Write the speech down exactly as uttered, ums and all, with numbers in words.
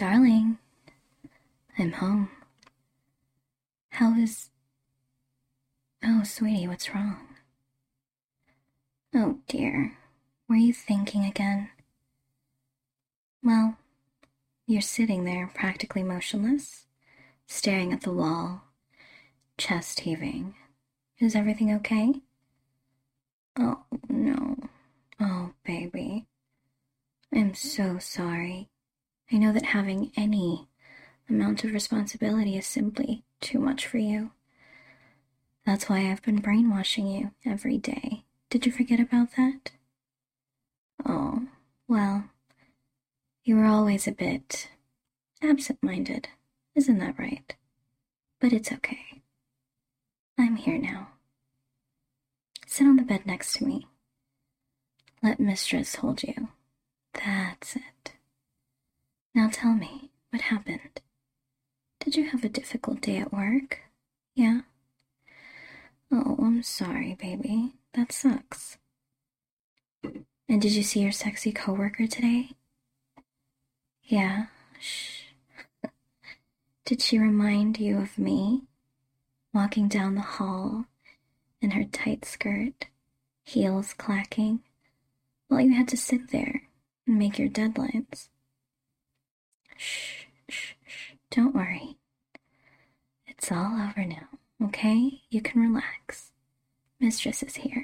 Darling, I'm home. How is... Oh, sweetie, what's wrong? Oh, dear. Were you thinking again? Well, you're sitting there practically motionless, staring at the wall, chest heaving. Is everything okay? Oh, no. Oh, baby. I'm so sorry. I know that having any amount of responsibility is simply too much for you. That's why I've been brainwashing you every day. Did you forget about that? Oh, well, you were always a bit absent-minded, isn't that right? But it's okay. I'm here now. Sit on the bed next to me. Let Mistress hold you. That's it. Now tell me, what happened? Did you have a difficult day at work? Yeah? Oh, I'm sorry, baby. That sucks. And did you see your sexy coworker today? Yeah? Shh. Did she remind you of me? Walking down the hall in her tight skirt, heels clacking, while you had to sit there and make your deadlines. Shh, shh, shh. Don't worry. It's all over now, okay? You can relax. Mistress is here.